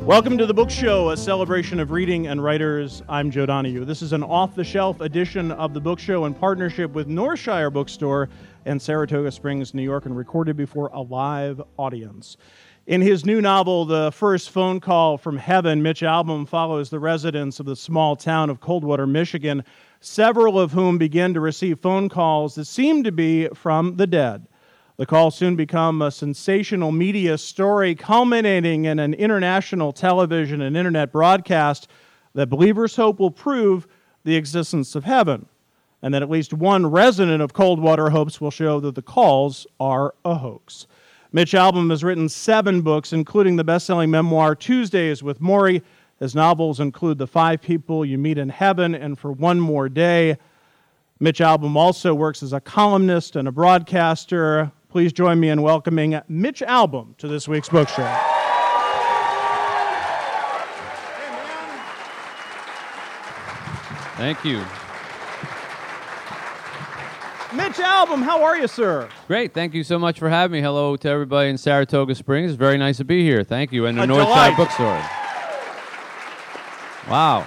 Welcome to The Book Show, a celebration of reading and writers. I'm Joe Donahue. This is an off-the-shelf edition of The Book Show in partnership with Northshire Bookstore in Saratoga Springs, New York, and recorded before a live audience. In his new novel, The First Phone Call from Heaven, Mitch Albom follows the residents of the small town of Coldwater, Michigan, several of whom begin to receive phone calls that seem to be from the dead. The calls soon become a sensational media story culminating in an international television and internet broadcast that believers hope will prove the existence of heaven, and that at least one resident of Coldwater hopes will show that the calls are a hoax. Mitch Albom has written 7 books, including the best-selling memoir Tuesdays with Morrie. His novels include The 5 People You Meet in Heaven and For One More Day. Mitch Albom also works as a columnist and a broadcaster. Please join me in welcoming Mitch Albom to this week's book show. Thank you. Mitch Albom, how are you, sir? Great. Thank you so much for having me. Hello to everybody in Saratoga Springs. It's very nice to be here. Thank you. And the Northside Bookstore. Wow.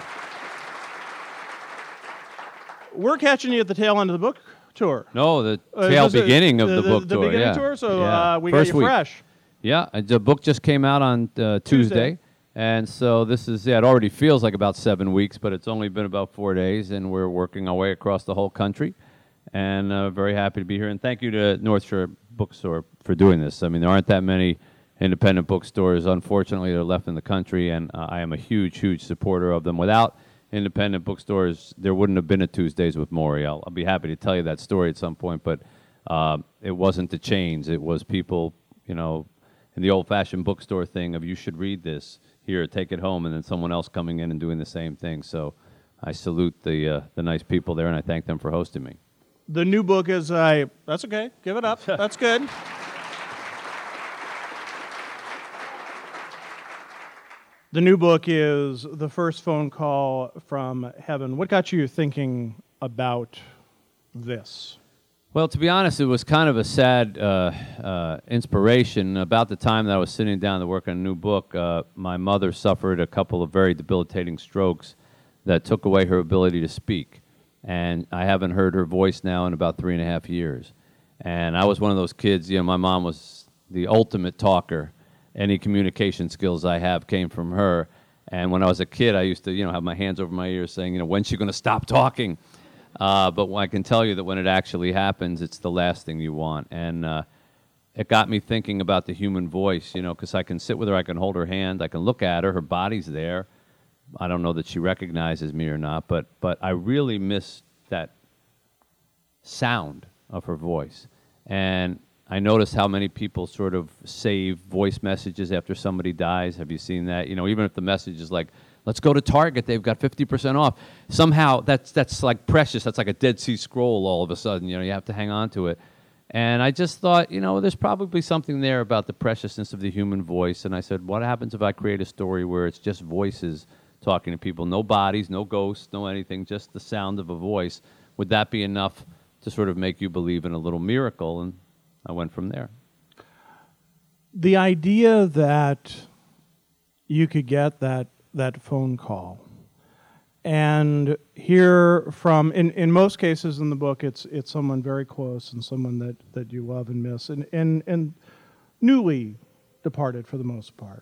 We're catching you at the tail end of the book tour. No, the beginning of the book tour. The beginning tour, so we got you fresh. Yeah, the book just came out on Tuesday. And so this is, it already feels like about 7 weeks, but it's only been about 4 days, and we're working our way across the whole country. And very happy to be here. And thank you to Northshire Bookstore for doing this. I mean, there aren't that many independent bookstores. Unfortunately, they're left in the country, and I am a huge, huge supporter of them. Without independent bookstores, there wouldn't have been a Tuesdays with Morrie. I'll be happy to tell you that story at some point, but it wasn't the chains. It was people, in the old-fashioned bookstore thing of you should read this, here, take it home, and then someone else coming in and doing the same thing. So I salute the nice people there, and I thank them for hosting me. The new book is, that's okay, give it up, that's good. The new book is The First Phone Call from Heaven. What got you thinking about this? Well, to be honest, it was kind of a sad inspiration. About the time that I was sitting down to work on a new book, my mother suffered a couple of very debilitating strokes that took away her ability to speak. And I haven't heard her voice now in about 3.5 years. And I was one of those kids, my mom was the ultimate talker. Any communication skills I have came from her. And when I was a kid, I used to, have my hands over my ears saying, when's she going to stop talking? But I can tell you that when it actually happens, it's the last thing you want. And it got me thinking about the human voice, because I can sit with her, I can hold her hand, I can look at her, her body's there. I don't know that she recognizes me or not, but I really miss that sound of her voice. And I noticed how many people sort of save voice messages after somebody dies. Have you seen that? Even if the message is like, let's go to Target, they've got 50% off. Somehow that's like precious. That's like a Dead Sea Scroll all of a sudden. You have to hang on to it. And I just thought, there's probably something there about the preciousness of the human voice. And I said, what happens if I create a story where it's just voices talking to people, no bodies, no ghosts, no anything, just the sound of a voice? Would that be enough to sort of make you believe in a little miracle? And I went from there. The idea that you could get that phone call and hear from, in most cases in the book, it's someone very close and someone that you love and miss, and newly departed for the most part.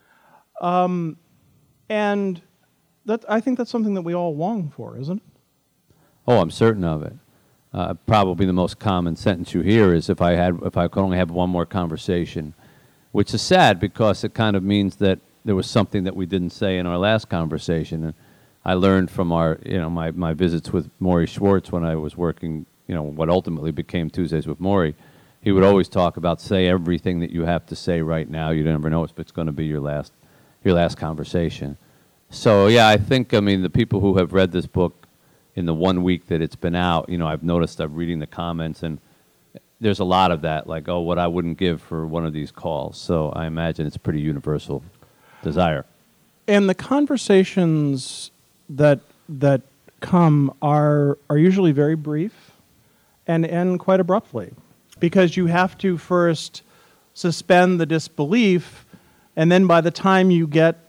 And I think that's something that we all long for, isn't it? Oh, I'm certain of it. Probably the most common sentence you hear is, if I could only have one more conversation, which is sad because it kind of means that there was something that we didn't say in our last conversation. And I learned from our, my visits with Morrie Schwartz when I was working, what ultimately became Tuesdays with Morrie. He would always talk about, say everything that you have to say right now. You never know if it's going to be your last conversation. So yeah, I think, the people who have read this book in the 1 week that it's been out, I've noticed I'm reading the comments, and there's a lot of that, like, oh, what I wouldn't give for one of these calls. So I imagine it's a pretty universal desire. And the conversations that come are usually very brief and end quite abruptly, because you have to first suspend the disbelief, and then by the time you get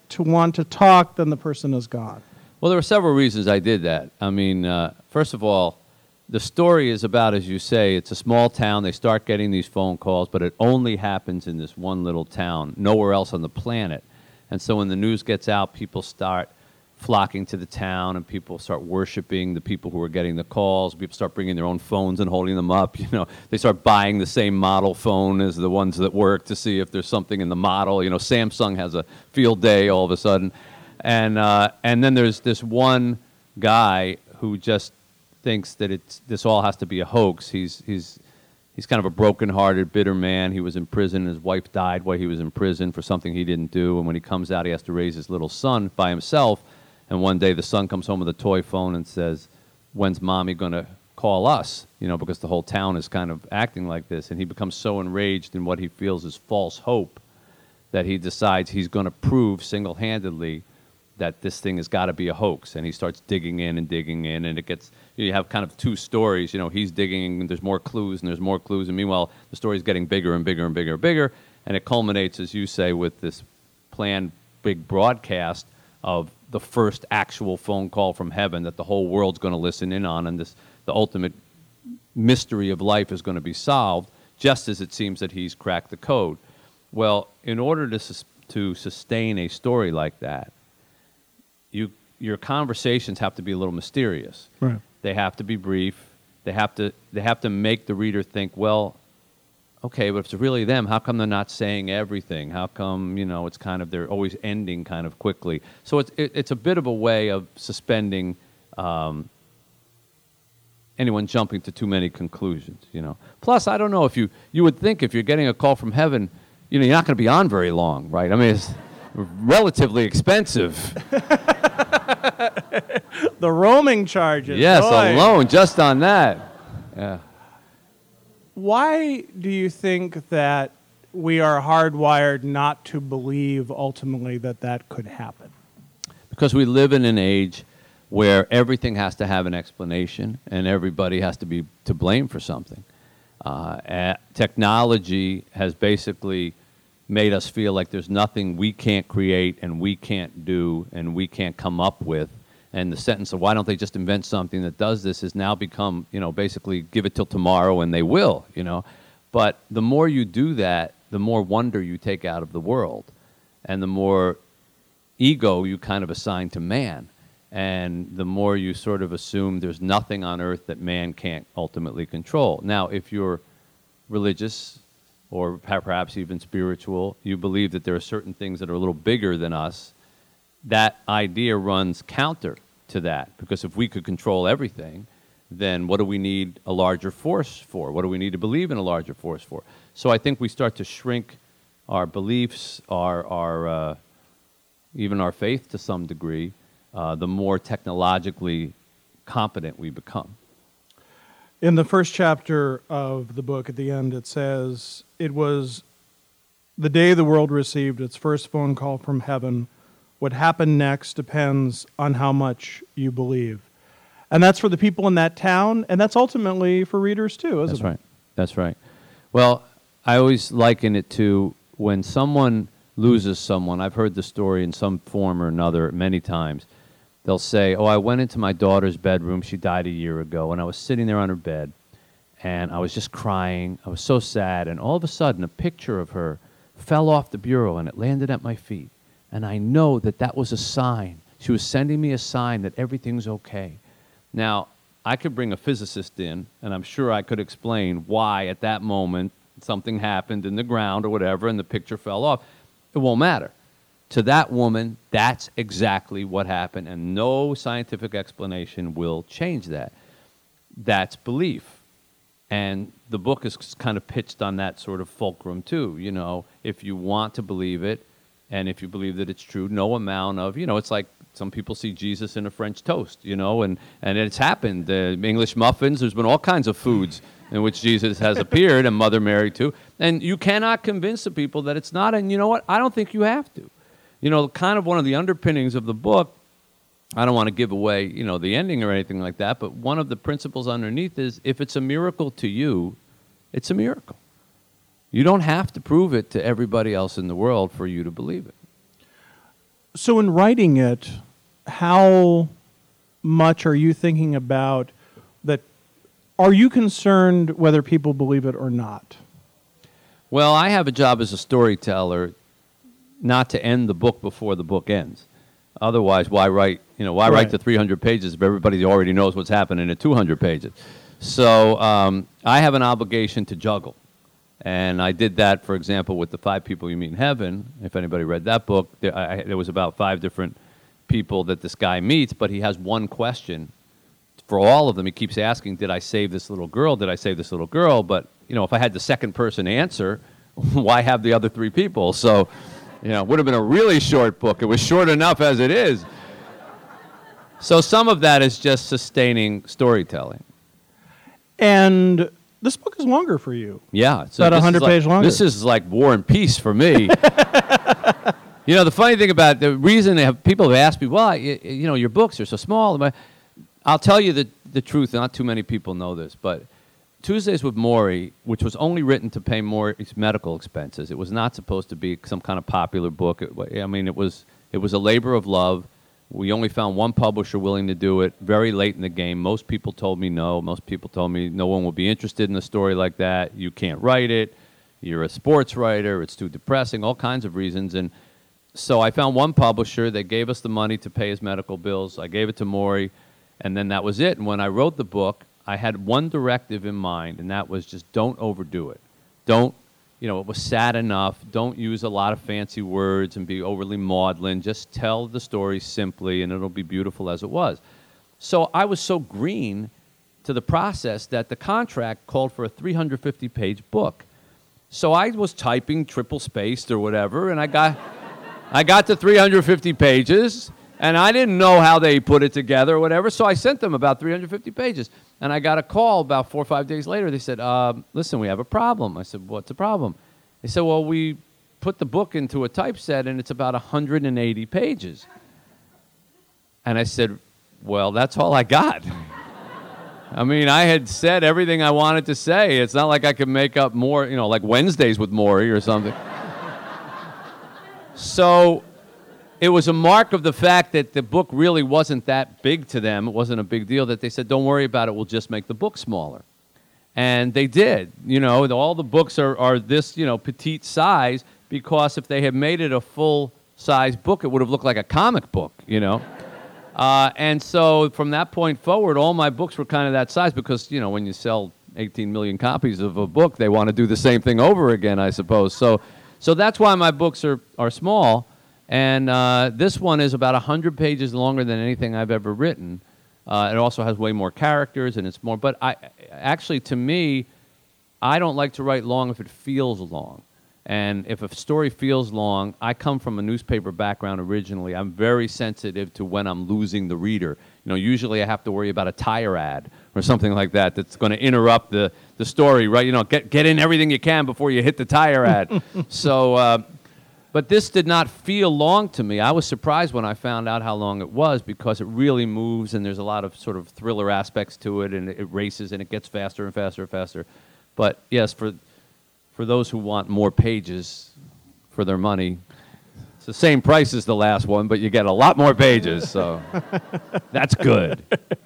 to want to talk, then the person is gone. Well, there were several reasons I did that. I mean, first of all, the story is about, as you say, it's a small town. They start getting these phone calls, but it only happens in this one little town, nowhere else on the planet. And so when the news gets out, people start flocking to the town, and people start worshiping the people who are getting the calls. People start bringing their own phones and holding them up. You know, they start buying the same model phone as the ones that work to see if there's something in the model. You know, Samsung has a field day all of a sudden. And then there's this one guy who just thinks that this all has to be a hoax. He's kind of a broken-hearted, bitter man. He was in prison. His wife died while he was in prison for something he didn't do. And when he comes out, he has to raise his little son by himself. And one day the son comes home with a toy phone and says, "When's Mommy going to call us?" You know, because the whole town is kind of acting like this. And he becomes so enraged in what he feels is false hope that he decides he's going to prove single-handedly that this thing has got to be a hoax. And he starts digging in, and it gets, you have kind of two stories. You know, he's digging, and there's more clues, and there's more clues. And meanwhile, the story's getting bigger and bigger and bigger and bigger. And it culminates, as you say, with this planned big broadcast of the first actual phone call from heaven that the whole world's going to listen in on, and the ultimate mystery of life is going to be solved, just as it seems that he's cracked the code. Well, in order to sustain a story like that, your conversations have to be a little mysterious. Right. They have to be brief. They have to make the reader think, well, okay, but if it's really them, how come they're not saying everything? How come, you know, it's kind of, they're always ending kind of quickly? So it's a bit of a way of suspending anyone jumping to too many conclusions, you know. Plus, I don't know if you would think if you're getting a call from heaven, you know, you're not going to be on very long, right? I mean, it's relatively expensive. The roaming charges. Yes, boy. alone, just on that. Yeah. Why do you think that we are hardwired not to believe ultimately that could happen? Because we live in an age where everything has to have an explanation and everybody has to be to blame for something. Technology has basically made us feel like there's nothing we can't create and we can't do and we can't come up with. And the sentence of why don't they just invent something that does this has now become, you know, basically give it till tomorrow and they will, you know. But the more you do that, the more wonder you take out of the world and the more ego you kind of assign to man. And the more you sort of assume there's nothing on earth that man can't ultimately control. Now, if you're religious or perhaps even spiritual, you believe that there are certain things that are a little bigger than us, that idea runs counter to that. Because if we could control everything, then what do we need a larger force for? What do we need to believe in a larger force for? So I think we start to shrink our beliefs, our even our faith to some degree, the more technologically competent we become. In the first chapter of the book, at the end, it says, "It was the day the world received its first phone call from heaven. What happened next depends on how much you believe." And that's for the people in that town, and that's ultimately for readers too, isn't it? That's right. That's right. Well, I always liken it to when someone loses someone. I've heard the story in some form or another many times. They'll say, "Oh, I went into my daughter's bedroom. She died a year ago, and I was sitting there on her bed, and I was just crying. I was so sad, and all of a sudden, a picture of her fell off the bureau, and it landed at my feet. And I know that that was a sign. She was sending me a sign that everything's okay." Now, I could bring a physicist in, and I'm sure I could explain why at that moment something happened in the ground or whatever, and the picture fell off. It won't matter. To that woman, that's exactly what happened, and no scientific explanation will change that. That's belief. And the book is kind of pitched on that sort of fulcrum, too. You know, if you want to believe it, and if you believe that it's true, no amount of, you know, it's like some people see Jesus in a French toast, you know, and it's happened. English muffins, there's been all kinds of foods in which Jesus has appeared, and Mother Mary, too. And you cannot convince the people that it's not, and you know what? I don't think you have to. You know, kind of one of the underpinnings of the book, I don't want to give away, you know, the ending or anything like that, but one of the principles underneath is if it's a miracle to you, it's a miracle. You don't have to prove it to everybody else in the world for you to believe it. So in writing it, how much are you thinking about that? Are you concerned whether people believe it or not? Well, I have a job as a storyteller not to end the book before the book ends. Otherwise, why write, why write the 300 pages if everybody already knows what's happening in 200 pages? So I have an obligation to juggle. And I did that, for example, with The 5 People You Meet in Heaven. If anybody read that book, there was about 5 different people that this guy meets, but he has one question for all of them. He keeps asking, did I save this little girl? Did I save this little girl? But, if I had the second person answer, why have the other 3 people? So, it would have been a really short book. It was short enough as it is. So some of that is just sustaining storytelling. And this book is longer for you. Yeah. It's about 100 pages longer. This is like War and Peace for me. The funny thing about the reason people have asked me, well, your books are so small. I'll tell you the truth. Not too many people know this, but Tuesdays with Morrie, which was only written to pay Morrie's medical expenses. It was not supposed to be some kind of popular book. It was a labor of love. We only found one publisher willing to do it very late in the game. Most people told me no. Most people told me no one will be interested in a story like that. You can't write it. You're a sports writer. It's too depressing, all kinds of reasons. And so I found one publisher. They gave us the money to pay his medical bills. I gave it to Morrie, and then that was it. And when I wrote the book, I had one directive in mind, and that was just don't overdo it. Don't, it was sad enough. Don't use a lot of fancy words and be overly maudlin. Just tell the story simply, and it'll be beautiful as it was. So I was so green to the process that the contract called for a 350-page book. So I was typing triple-spaced or whatever, and I got to 350 pages, and I didn't know how they put it together or whatever, so I sent them about 350 pages. And I got a call about 4 or 5 days later. They said, listen, we have a problem. I said, what's the problem? They said, well, we put the book into a typeset, and it's about 180 pages. And I said, well, that's all I got. I mean, I had said everything I wanted to say. It's not like I could make up more, like Wednesdays with Morrie or something. So it was a mark of the fact that the book really wasn't that big to them. It wasn't a big deal that they said, don't worry about it, we'll just make the book smaller. And they did. All the books are this, petite size, because if they had made it a full-size book, it would have looked like a comic book, And so from that point forward, all my books were kind of that size because, when you sell 18 million copies of a book, they want to do the same thing over again, I suppose. So that's why my books are small. And this one is about 100 pages longer than anything I've ever written. It also has way more characters, and it's more. But to me, I don't like to write long if it feels long. And if a story feels long, I come from a newspaper background originally. I'm very sensitive to when I'm losing the reader. Usually I have to worry about a tire ad or something like that that's going to interrupt the story, right? Get in everything you can before you hit the tire ad. So. But this did not feel long to me. I was surprised when I found out how long it was because it really moves and there's a lot of sort of thriller aspects to it and it races and it gets faster and faster and faster. But yes, for those who want more pages for their money, it's the same price as the last one, but you get a lot more pages, so that's good.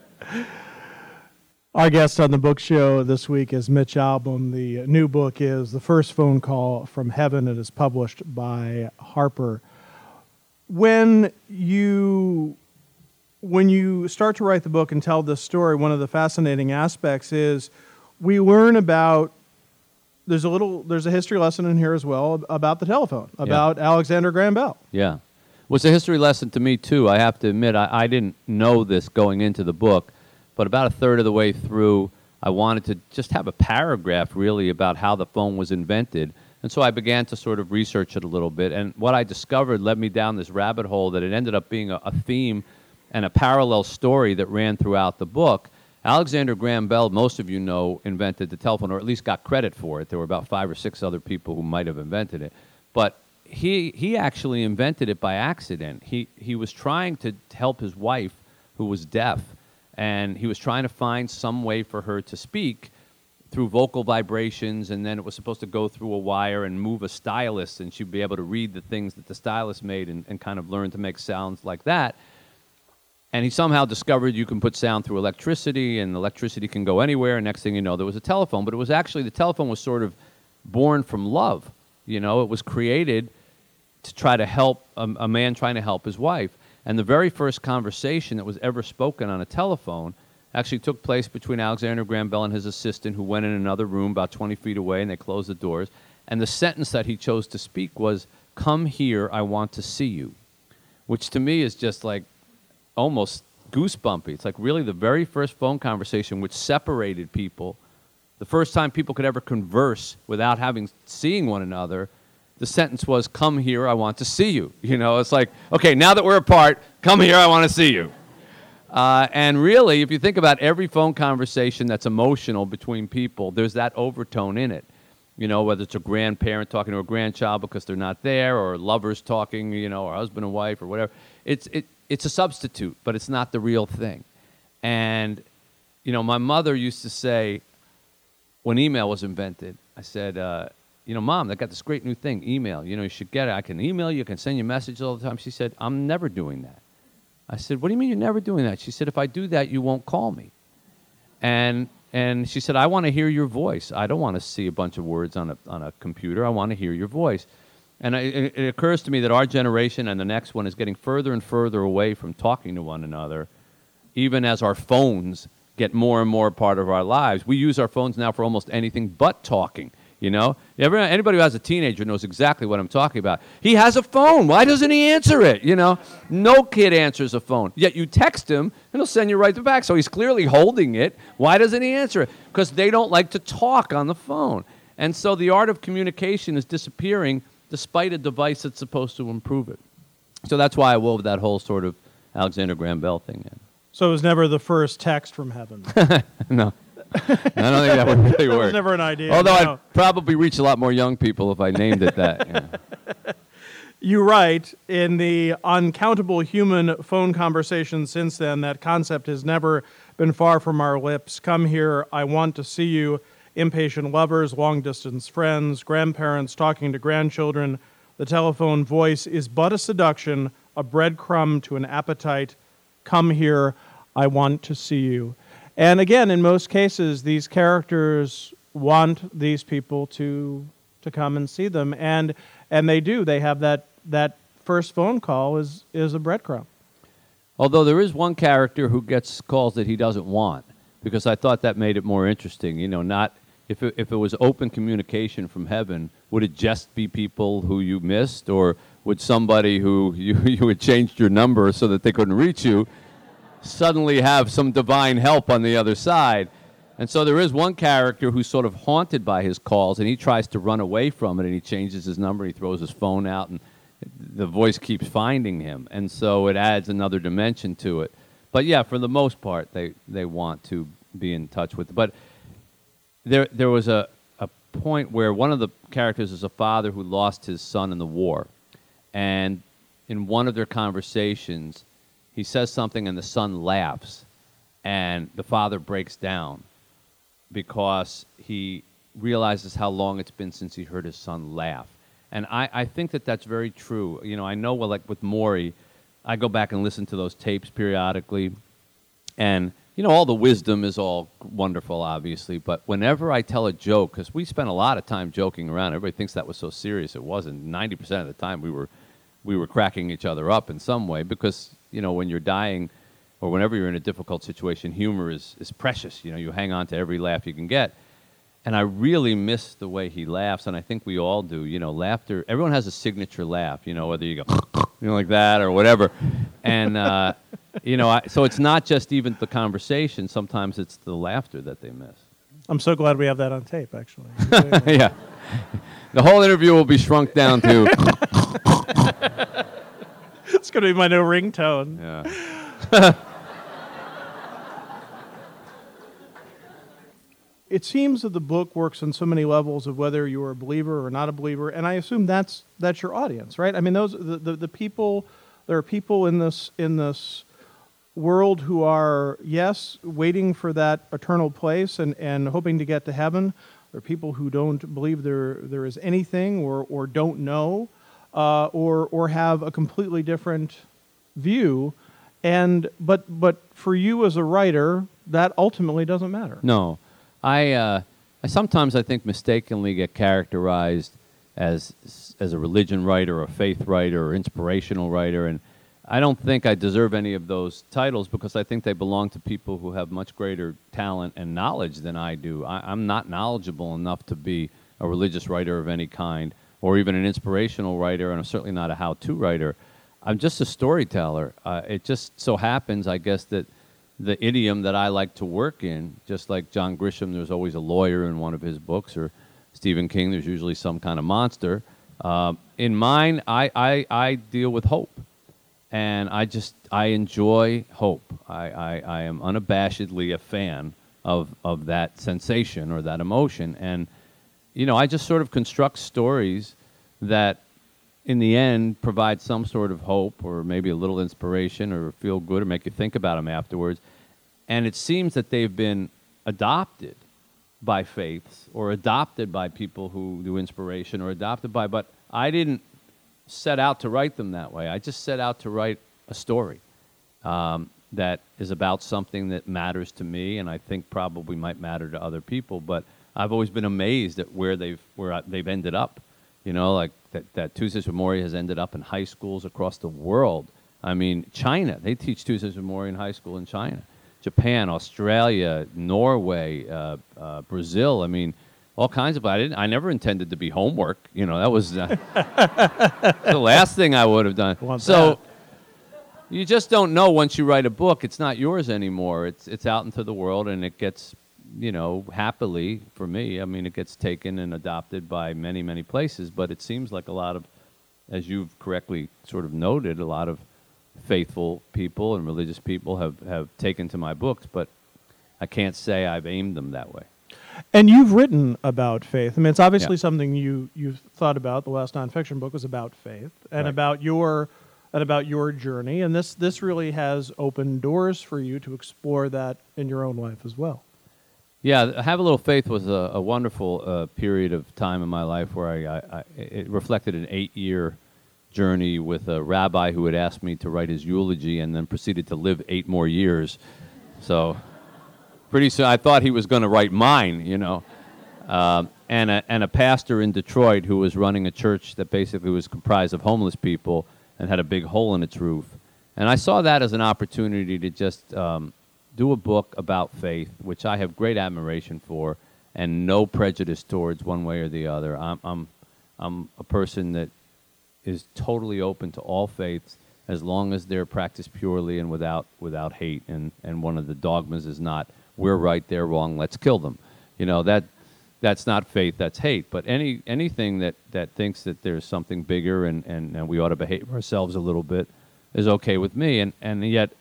Our guest on the book show this week is Mitch Albom. The new book is The First Phone Call from Heaven. It is published by Harper. When you start to write the book and tell this story, one of the fascinating aspects is we learn about, there's a history lesson in here as well about the telephone, about Alexander Graham Bell. Yeah. It was a history lesson to me, too. I have to admit, I didn't know this going into the book. But about a third of the way through, I wanted to just have a paragraph, really, about how the phone was invented. And so I began to sort of research it a little bit. And what I discovered led me down this rabbit hole that it ended up being a theme and a parallel story that ran throughout the book. Alexander Graham Bell, most of you know, invented the telephone, or at least got credit for it. There were about 5 or 6 other people who might have invented it. But he actually invented it by accident. He was trying to help his wife, who was deaf, and he was trying to find some way for her to speak through vocal vibrations, and then it was supposed to go through a wire and move a stylus, and she'd be able to read the things that the stylus made and kind of learn to make sounds like that. And he somehow discovered you can put sound through electricity, and electricity can go anywhere, and next thing you know, there was a telephone. But it was actually, the telephone was sort of born from love. You know, it was created to try to help a man trying to help his wife. And the very first conversation that was ever spoken on a telephone actually took place between Alexander Graham Bell and his assistant, who went in another room about 20 feet away, and they closed the doors. And the sentence that he chose to speak was, "Come here, I want to see you," which to me is just like almost goosebumpy. It's like really the very first phone conversation which separated people, the first time people could ever converse without seeing one another. The sentence was, "Come here, I want to see you." You know, it's like, okay, now that we're apart, come here, I want to see you. And really, if you think about every phone conversation that's emotional between people, there's that overtone in it. You know, whether it's a grandparent talking to a grandchild because they're not there, or lovers talking, you know, or husband and wife, or whatever. It's a substitute, but it's not the real thing. And, you know, my mother used to say, when email was invented, I said, you know, Mom, they got this great new thing, email. You know, you should get it. I can email you, I can send you messages all the time. She said, "I'm never doing that." I said, "What do you mean you're never doing that?" She said, "If I do that, you won't call me." And she said, "I want to hear your voice. I don't want to see a bunch of words on a computer. I want to hear your voice." And it occurs to me that our generation and the next one is getting further and further away from talking to one another, even as our phones get more and more a part of our lives. We use our phones now for almost anything but talking. You know, anybody who has a teenager knows exactly what I'm talking about. He has a phone. Why doesn't he answer it? You know, no kid answers a phone. Yet you text him, and he'll send you right back. So he's clearly holding it. Why doesn't he answer it? Because they don't like to talk on the phone. And so the art of communication is disappearing despite a device that's supposed to improve it. So that's why I wove that whole sort of Alexander Graham Bell thing in. So it was never the first text from heaven. No. I don't think that would really work. That was never an idea. Although no. I'd probably reach a lot more young people if I named it that. Yeah. You write, in the uncountable human phone conversations since then, that concept has never been far from our lips. Come here, I want to see you. Impatient lovers, long-distance friends, grandparents talking to grandchildren. The telephone voice is but a seduction, a breadcrumb to an appetite. Come here, I want to see you. And again, in most cases, these characters want these people to come and see them, and they do. They have that first phone call is a breadcrumb. Although there is one character who gets calls that he doesn't want, because I thought that made it more interesting. You know, not if it was open communication from heaven, would it just be people who you missed, or would somebody who you had changed your number so that they couldn't reach you suddenly have some divine help on the other side? And so there is one character who's sort of haunted by his calls, and he tries to run away from it, and he changes his number, he throws his phone out, and the voice keeps finding him. And so it adds another dimension to it. But yeah, for the most part, they want to be in touch with it. But there was a point where one of the characters is a father who lost his son in the war. And in one of their conversations, he says something and the son laughs, and the father breaks down because he realizes how long it's been since he heard his son laugh. And I think that that's very true. You know, I know, well, like with Maury, I go back and listen to those tapes periodically, and, you know, all the wisdom is all wonderful, obviously, but whenever I tell a joke, because we spent a lot of time joking around, everybody thinks that was so serious. It wasn't. 90% of the time we were cracking each other up in some way, because, you know, when you're dying or whenever you're in a difficult situation, humor is precious. You know, you hang on to every laugh you can get. And I really miss the way he laughs, and I think we all do. You know, laughter, everyone has a signature laugh, you know, whether you go, you know, like that or whatever. And, you know, so it's not just even the conversation. Sometimes it's the laughter that they miss. I'm so glad we have that on tape, actually. Yeah. The whole interview will be shrunk down to... It's going to be my new ringtone. Yeah. It seems that the book works on so many levels of whether you're a believer or not a believer, and I assume that's your audience, right? I mean, those the people. There are people in this world who are, yes, waiting for that eternal place and hoping to get to heaven. There are people who don't believe there is anything or don't know or have a completely different view. But for you as a writer, that ultimately doesn't matter. No. I sometimes, I think, mistakenly get characterized as a religion writer or a faith writer or inspirational writer, and I don't think I deserve any of those titles because I think they belong to people who have much greater talent and knowledge than I do. I'm not knowledgeable enough to be a religious writer of any kind or even an inspirational writer, and I'm certainly not a how-to writer. I'm just a storyteller. It just so happens, I guess, that the idiom that I like to work in, just like John Grisham, there's always a lawyer in one of his books, or Stephen King, there's usually some kind of monster. In mine, I deal with hope. And I enjoy hope. I am unabashedly a fan of that sensation or that emotion. And, I just sort of construct stories that, in the end, provide some sort of hope or maybe a little inspiration or feel good or make you think about them afterwards. And it seems that they've been adopted by faiths or adopted by people who do inspiration or adopted by, but I didn't set out to write them that way. I just set out to write a story that is about something that matters to me and I think probably might matter to other people, but I've always been amazed at where they've ended up. Like that Two Sisters of Mori has ended up in high schools across the world. I mean, China, they teach Two Sisters of Mori in high school in China. Japan, Australia, Norway, Brazil. I mean, all kinds of. I never intended to be homework. That was the last thing I would have done. So you just don't know once you write a book. It's not yours anymore. It's out into the world, and it gets, happily for me. I mean, it gets taken and adopted by many, many places. But it seems like a lot of, as you've correctly sort of noted, a lot of faithful people and religious people have taken to my books. But I can't say I've aimed them that way. And you've written about faith. I mean, it's obviously something you've thought about. The last nonfiction book was about faith and about your journey. And this really has opened doors for you to explore that in your own life as well. Yeah, Have a Little Faith was a wonderful period of time in my life where it reflected an 8-year journey with a rabbi who had asked me to write his eulogy and then proceeded to live 8 more years. So pretty soon, I thought he was going to write mine, and a pastor in Detroit who was running a church that basically was comprised of homeless people and had a big hole in its roof. And I saw that as an opportunity to just do a book about faith, which I have great admiration for and no prejudice towards one way or the other. I'm a person that is totally open to all faiths as long as they're practiced purely and without hate. And one of the dogmas is not, we're right, they're wrong, let's kill them. That's not faith, that's hate. But anything that thinks that there's something bigger and we ought to behave ourselves a little bit is okay with me. And yet,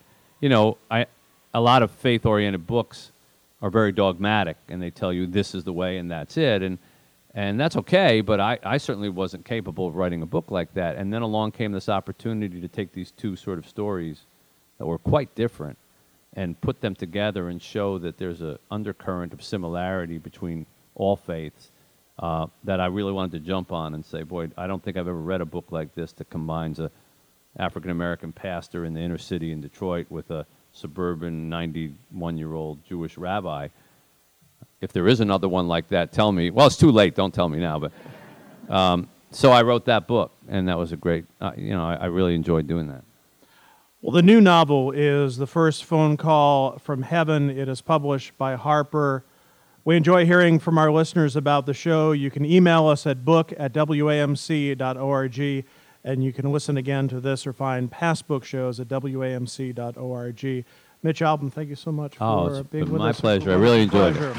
a lot of faith-oriented books are very dogmatic, and they tell you this is the way and that's it. And that's okay, but I certainly wasn't capable of writing a book like that. And then along came this opportunity to take these two sort of stories that were quite different and put them together and show that there's an undercurrent of similarity between all faiths that I really wanted to jump on and say, boy, I don't think I've ever read a book like this that combines a African-American pastor in the inner city in Detroit with a suburban 91-year-old Jewish rabbi. If there is another one like that, tell me. Well, it's too late. Don't tell me now. But so I wrote that book, and that was a great, I really enjoyed doing that. Well, the new novel is The First Phone Call from Heaven. It is published by Harper. We enjoy hearing from our listeners about the show. You can email us at book@wamc.org, and you can listen again to this or find past book shows at wamc.org. Mitch Albom, thank you so much for being with us. My pleasure. I really enjoyed it.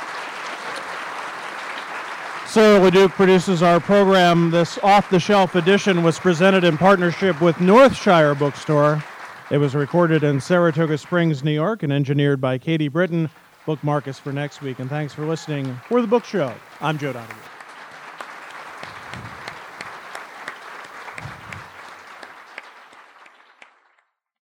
Sarah LeDuc produces our program. This off-the-shelf edition was presented in partnership with Northshire Bookstore. It was recorded in Saratoga Springs, New York, and engineered by Katie Britton. Bookmark us for next week, and thanks for listening. For The Book Show, I'm Joe Donahue.